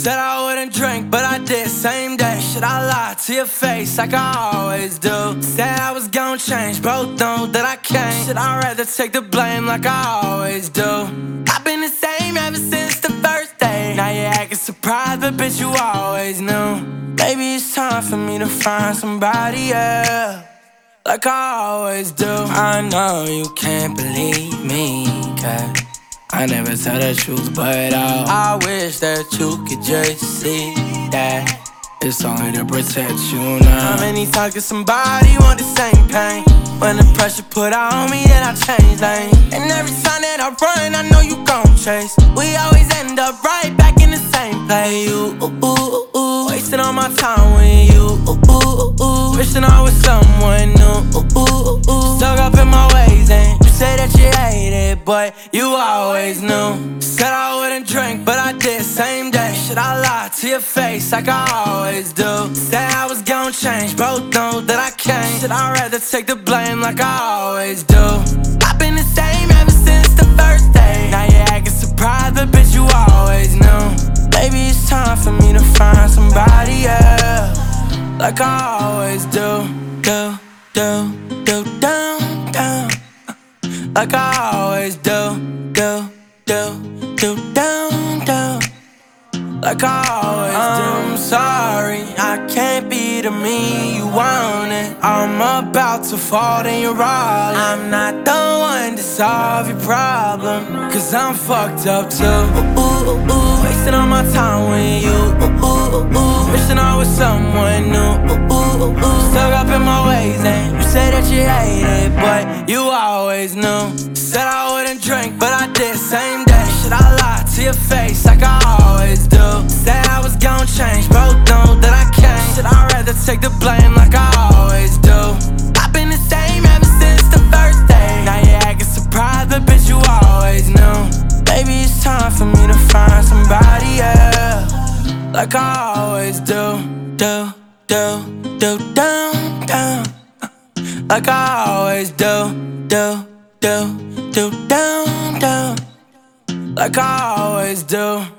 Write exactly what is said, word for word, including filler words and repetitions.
Said I wouldn't drink, but I did same day. Should I lie to your face like I always do? Said I was gon' change, both know that I can't. Should I rather take the blame like I always do? I've been the same ever since the first day. Now you're acting surprised, but bitch, you always knew. Maybe it's time for me to find somebody else, like I always do. I know you can't believe me, cause I never tell the truth, but uh, I wish that you could just see that it's only to protect you now. How many times can somebody want the same pain? When the pressure put on me, then I change lane. And every time that I run, I know you gon' chase. We always end up right back in the same place. You, ooh, ooh, ooh, wasting all my time with you. Ooh, ooh, ooh, wishing I was someone new. Ooh, ooh, ooh, stuck up in my ways, and you say that you hate it, but you always knew. Said I wouldn't drink, but I did same day. Should I lie to your face like I always do? Said I was gon' change, both know that I can't. Should I rather take the blame like I always do? I've been the same ever since the first day. Now you're acting surprised, but bitch, you always knew. Maybe it's time for me to find somebody else, like I always do. Do, do, do, down, down, like I always do. Do, do, do, down, down, like I always do. I'm sorry, I can't be the me you wanted. I'm about to fall, then you're all in. I'm not the one to solve your problem, cause I'm fucked up too. Ooh, ooh, ooh, wasting all my time with you. Ooh, ooh, ooh, wishing I was someone new. Ooh, ooh, ooh, stuck up in my ways, and you say that you hate it, but you always knew. Said I wouldn't drink, but I did same day. Should I lie to your face like I always do? Said I was gon' change, both know that I can't. Should I rather take the blame like I always do? I've been the same ever since the first day. Now you're acting surprised, but bitch, you always knew. Maybe it's time for me to find somebody else, like I always do. Do, do, do, down, down, like I always do. Do, do, do, down, down, like I always do.